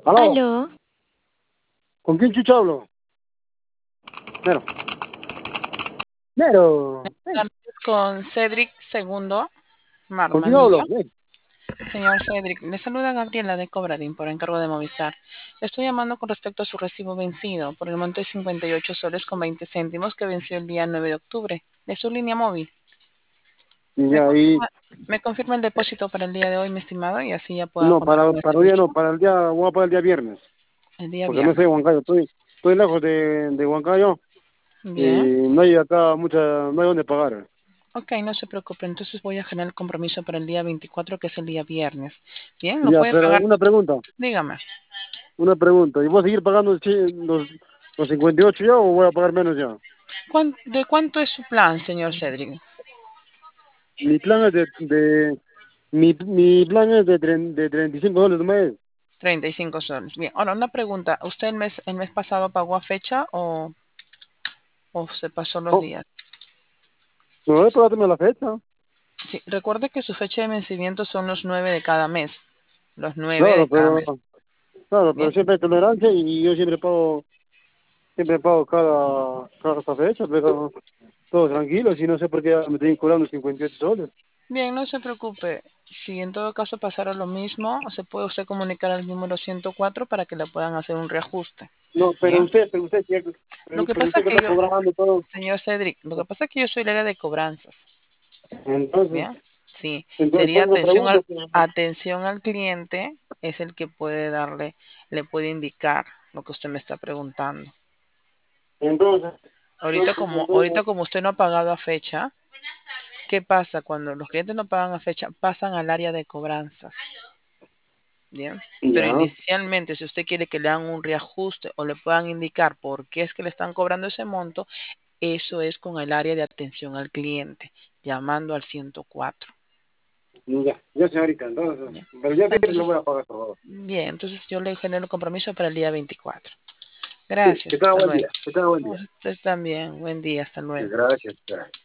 Aló, Aló, ¿con quién chucha hablo? Nero. Nero. Tardes con Cedric II ¿Con quién Marmanillo. hablo? Señor Cedric, le saluda Gabriela de Cobradín por encargo de Movistar. Le estoy llamando con respecto a su recibo vencido por el monto de 58 soles con 20 céntimos que venció el día 9 de octubre de su línea móvil. ¿Me Ya, y confirma, me confirma el depósito para el día de hoy, mi estimado? Y así ya puedo no, continuar con el para el día no, servicio para el día, voy a pagar el día viernes, el día porque no estoy viernes. en Huancayo, estoy lejos de Huancayo y Bien. no hay acá no hay dónde pagar. Ok, no se preocupe. Entonces voy a generar el compromiso para el día 24, que es el día viernes. Bien, lo Ya, puede pero pagar. Dígame. ¿y voy a seguir pagando los 58 ya o voy a pagar menos ya? ¿De cuánto es su plan, señor Cedric? Mi plan es mi plan es de $35 al mes. 35 soles. Bien, ahora una pregunta. ¿Usted el mes pasado pagó a fecha o se pasó los No, días? no, pagáteme la fecha. Sí, recuerde que su fecha de vencimiento son los 9 de cada mes. Los 9 de Claro, cada mes. claro, pero Bien. siempre hay tolerancia y yo siempre pago cada fecha, pero todo tranquilo, si no sé por qué me estoy cobrando 58 soles. Bien, no se preocupe. Si en todo caso pasara lo mismo, se puede usted comunicar al número 104 para que le puedan hacer un reajuste. No, Bien. Lo que pero pasa usted que que está yo, cobrando todo, señor Cedric, lo que pasa es que yo soy el área de cobranzas. entonces, Bien, sí, entonces sería tengo una pregunta, atención al cliente, es el que puede le puede indicar lo que usted me está preguntando. entonces, Ahorita como usted no ha pagado a fecha, ¿qué pasa? Cuando los clientes no pagan a fecha, pasan al área de cobranzas. Bien, pero ya, inicialmente, si usted quiere que le hagan un reajuste o le puedan indicar por qué es que le están cobrando ese monto, eso es con el área de atención al cliente, llamando al 104. ya señorita, entonces, Bien. pero ya viernes lo Entonces, voy a pagar todo. bien, entonces yo le genero el compromiso para el día 24. Sí, que Gracias, tenga hasta buen luego. día, que tenga buen día. Usted también, buen día, hasta Sí, luego. gracias.